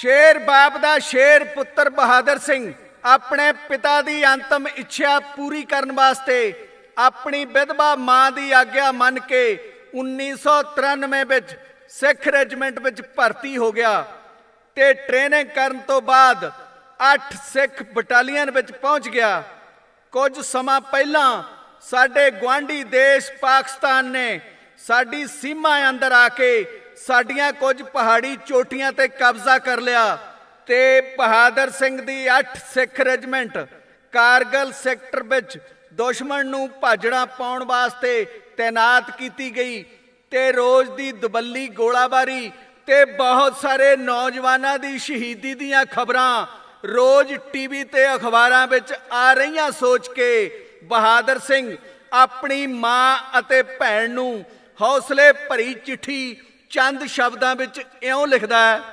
शेर बाप दा शेर पुत्र बहादुर सिंह अपने पिता की अंतिम इच्छा पूरी करने वास्ते अपनी विधवा मां की आग्ञा मन के 1993 में सिख रेजिमेंट में भर्ती हो गया ते ट्रेनिंग करन तो बाद 8 सिख बटालियन में पहुंच गया। कुछ समा पहला साडे गुआंढी देश पाकिस्तान ने साडी सीमा अंदर आके साडियां कुछ पहाड़ी चोटियां ते कब्जा कर लिया ते बहादुर सिंह दी 8 सिख रेजिमेंट कारगिल सैक्टर विच दुश्मन नूं भाजड़ा पाउण वास्ते तैनात की गई ते रोज़ दी दुबली गोलाबारी ते बहुत सारे नौजवानों की शहीदी दीयां खबरां रोज़ टीवी ते अखबारां विच आ रहीआं सोच के बहादुर सिंह अपनी मां अते भैन नूं हौसले भरी चिट्ठी चंद शब्दां विच इउं लिखदा है।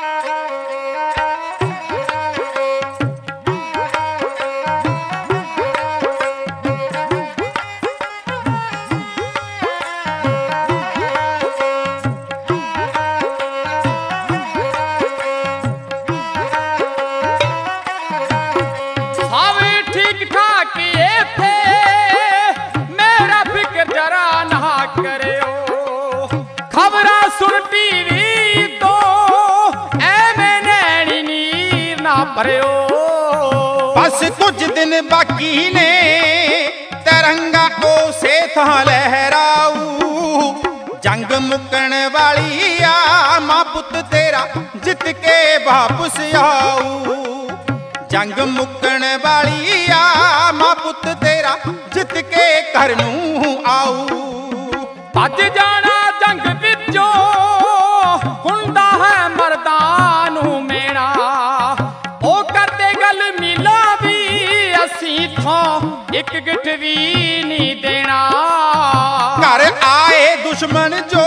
बस कुछ दिन बाकी ने तिरंगा उसे थां लहराऊ जंग मुकण वाली आ मां पुत तेरा जित के वापस आऊ जंग मुकण वाली आ मां पुत तेरा जित के घर नूं आऊ भज जाना जंग विचों हुंदा है मर्दां नूं मेणा एक गिठ भी नहीं देना घर आए दुश्मन जो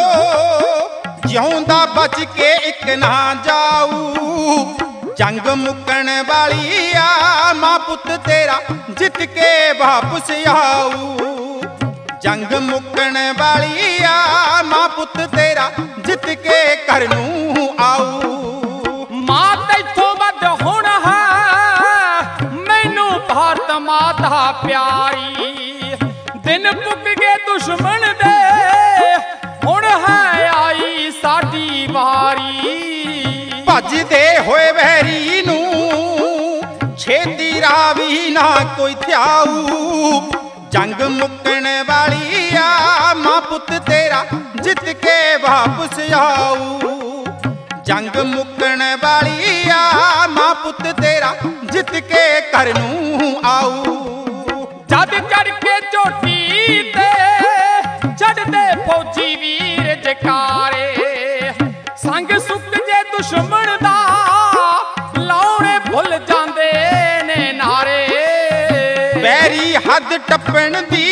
जिਉਂदा बच के एक ना जाऊ जंग मुकण वाली आ मां पुत तेरा जित के वापस आऊ जंग मुकण वाली आ मां पुत तेरा जित के घर नूं आऊ मां तैथों वध हुण है मैनू भारत माता प्यारी दिन पुग गए दुश्मन दे हुण है आई साडी वारी भजदे होए वैरी नूं छेती रावी ना कोई थ्याऊ जंग मुकण वाली आ मां पुत तेरा जित के वापस आऊ जंग मुकण वाली आ मां पुत तेरा जित के घर नूं आऊ जद चढ़ के चोटी ते चढ़दे फौजी वीर जकारे संग सुख जे दुश्मन दा लाउणे भुल जांदे ने नारे बैरी हद टप्पण दी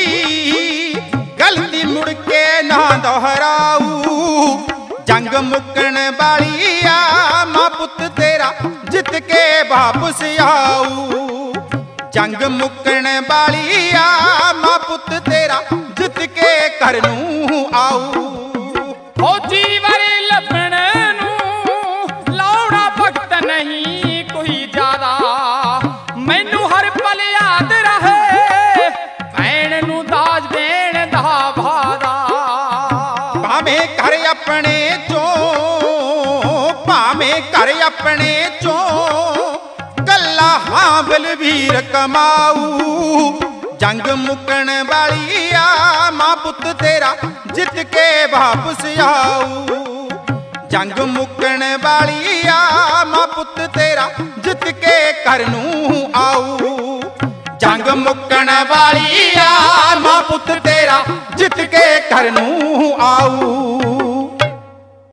गलती मुड़ के ना दोहराऊ जंग मुकण वाली आ मां पुत तेरा जित के वापस आऊ जंग मुकण वाली आ मां पुत तेरा जित के घर नूं आऊ फौजी वारे लभण नूं लाउणा भगत नहीं कोई ज्यादा मैनू हर पल याद रहे भैन नूं दाज देण दा वादा भावें घर अपने चों भावें घर अपने चों कल्ला हां बलवीर कमाऊ जंग मुकण वाली आ मां पुत तेरा जित के वापस आऊ जंग मुकण वाली आ मां पुत तेरा जित के घर नूं आऊ जंग मुकण वाली आ मां पुत तेरा जित के घर नूं आऊ।